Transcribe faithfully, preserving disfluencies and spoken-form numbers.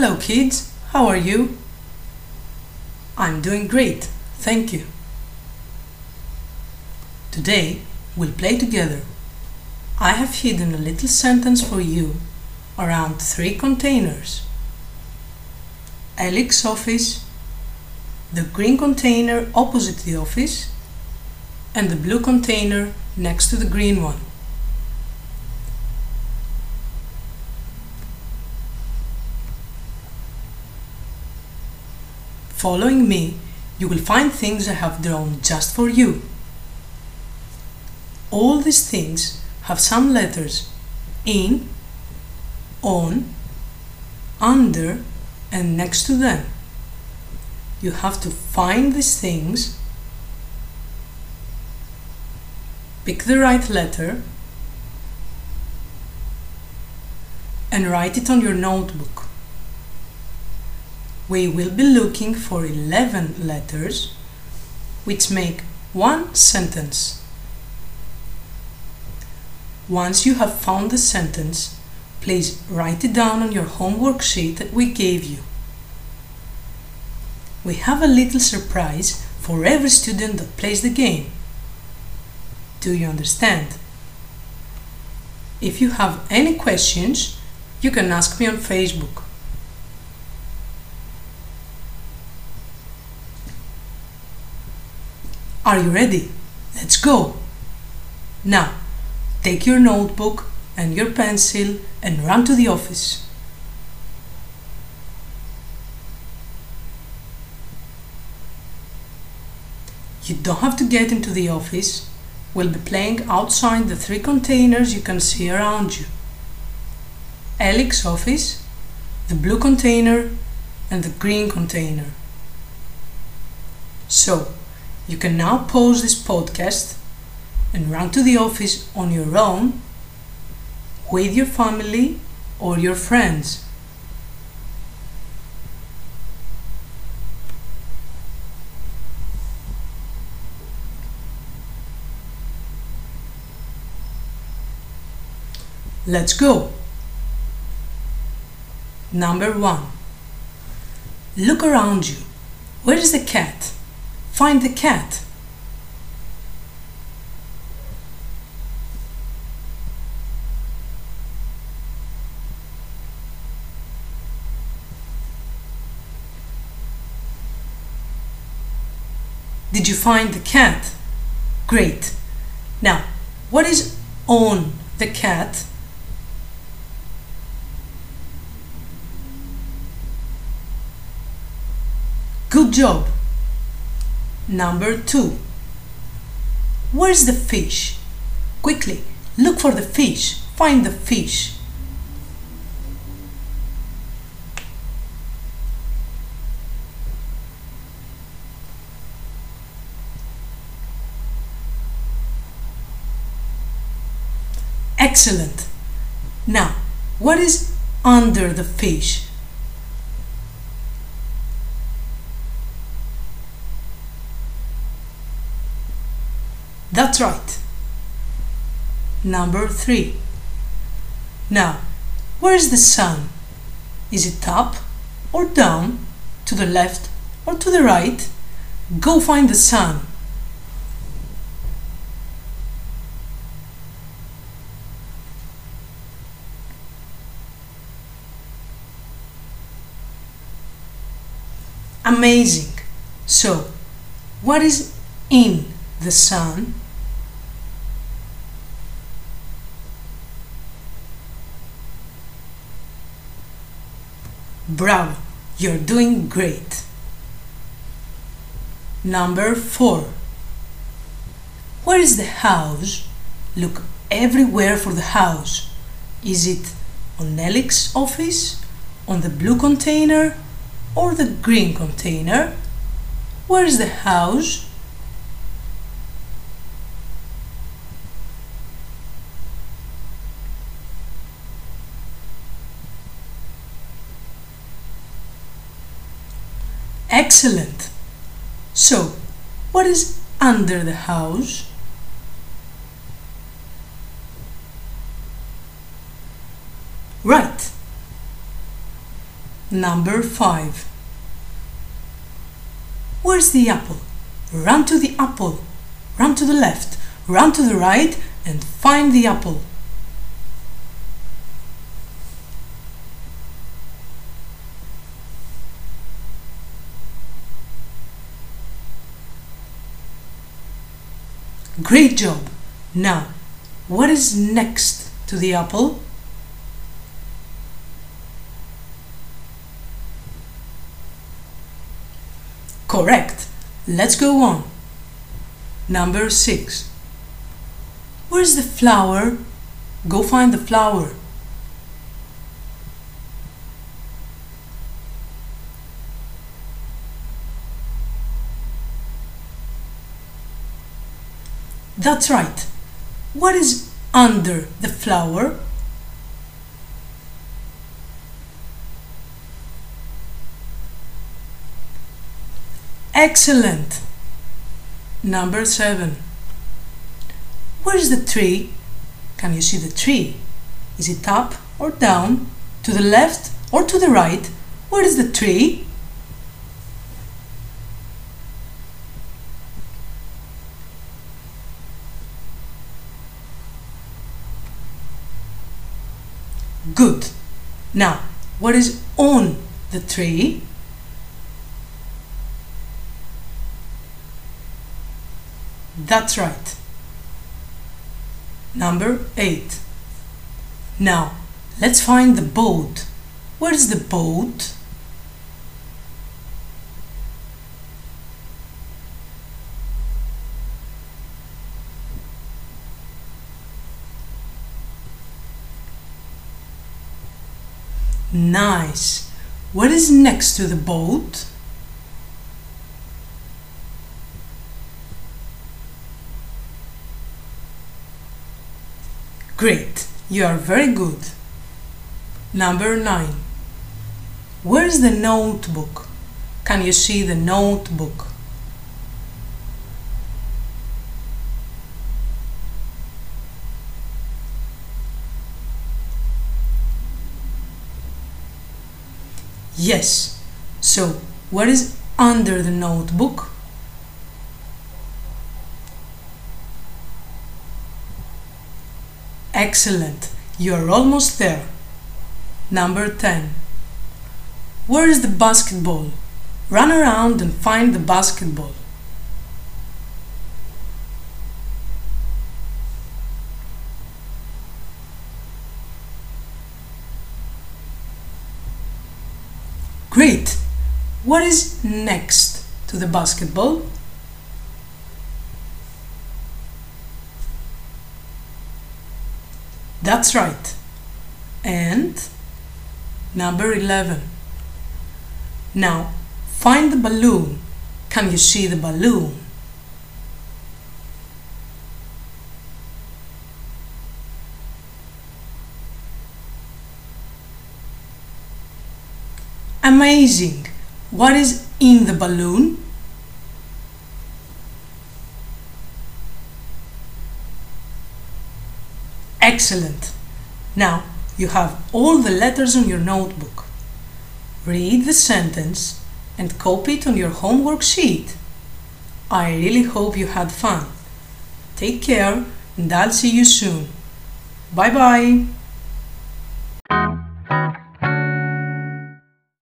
Hello kids, how are you? I'm doing great, thank you. Today we'll play together. I have hidden a little sentence for you around three containers. Alex's office, the green container opposite the office, and the blue container next to the green one. Following me, you will find things I have drawn just for you. All these things have some letters in, on, under, and next to them. You have to find these things, pick the right letter, and write it on your notebook. We will be looking for eleven letters which make one sentence. Once you have found the sentence, please write it down on your homework sheet that we gave you. We have a little surprise for every student that plays the game. Do you understand? If you have any questions, you can ask me on Facebook. Are you ready? Let's go! Now, take your notebook and your pencil and run to the office. You don't have to get into the office. We'll be playing outside the three containers you can see around you. Alex's office, the blue container, and the green container. So, you can now pause this podcast and run to the office on your own, with your family or your friends. Let's go! Number one. Look around you. Where is the cat? Find the cat. Did you find the cat? Great. Now, what is on the cat? Good job. Number two. Where's the fish? Quickly, look for the fish. Find the fish. Excellent. Now, what is under the fish? That's right. Number three. Now, where is the sun? Is it up or down, to the left or to the right? Go find the sun. Amazing. So, what is in the sun? Bravo, you're doing great. Number four. Where is the house? Look everywhere for the house. Is it on Alex's office, on the blue container, or the green container? Where is the house? Excellent! So, what is under the house? Right. Number five. Where's the apple? Run to the apple. Run to the left. Run to the right and find the apple. Great job! Now, what is next to the apple? Correct! Let's go on. Number six. Where's the flower? Go find the flower. That's right. What is under the flower? Excellent! Number seven. Where is the tree? Can you see the tree? Is it up or down? To the left or to the right? Where is the tree? Good. Now, what is on the tree? That's right. Number eight. Now, let's find the boat. Where is the boat? Nice. What is next to the boat? Great. You are very good. Number nine. Where is the notebook? Can you see the notebook? Yes. So, what is under the notebook? Excellent. You are almost there. Number ten. Where is the basketball? Run around and find the basketball. Great! What is next to the basketball? That's right. And number eleven. Now, find the balloon. Can you see the balloon? Amazing! What is in the balloon? Excellent! Now you have all the letters on your notebook. Read the sentence and copy it on your homework sheet. I really hope you had fun. Take care and I'll see you soon. Bye bye!